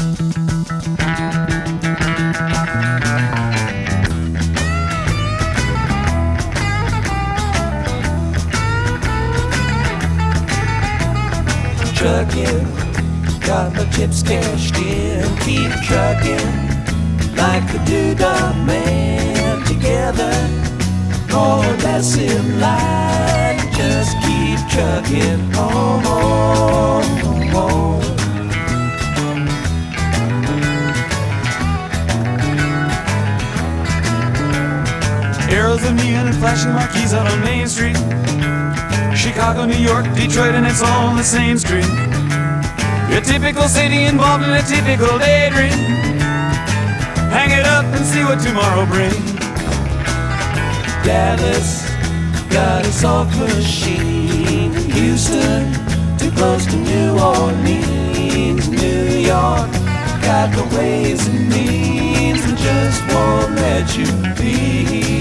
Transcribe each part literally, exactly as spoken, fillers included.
Trucking, got my chips cashed in. Keep trucking like the Doodah Man. Together, more or less in line. Just keep trucking on, on, on. Arrows of neon and flashing marquees out on Main Street. Chicago, New York, Detroit, and it's all on the same street. A typical city involved in a typical daydream. Hang it up and see what tomorrow brings. Dallas got a soft machine. Houston, too close to New Orleans. New York got the ways and means and just won't let you be.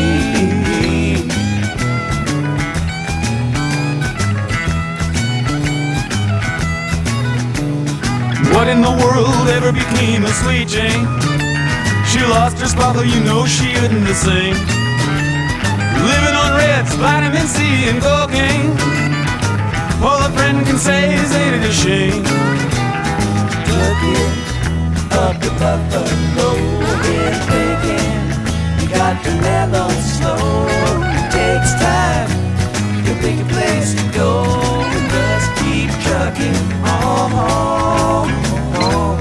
What in the world ever became of Sweet Jane? She lost her spot, though you know she isn't the same. Living on Reds, vitamin C and cocaine. All a friend can say is ain't it a shame. Looking up the Buffalo, been thinking you got to mellow slow. It takes time to pick a place to go. Just keep trucking on, on, on.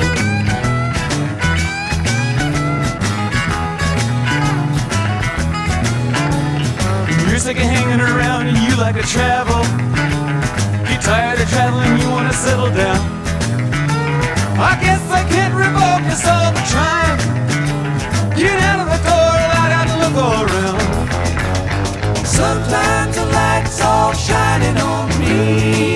You're sick of hanging around and you like to travel. You're tired of traveling, you want to settle down. I guess I can't revoke us all the trying. Get out of the door, light out and look all around. Sometimes the light's all shining on me.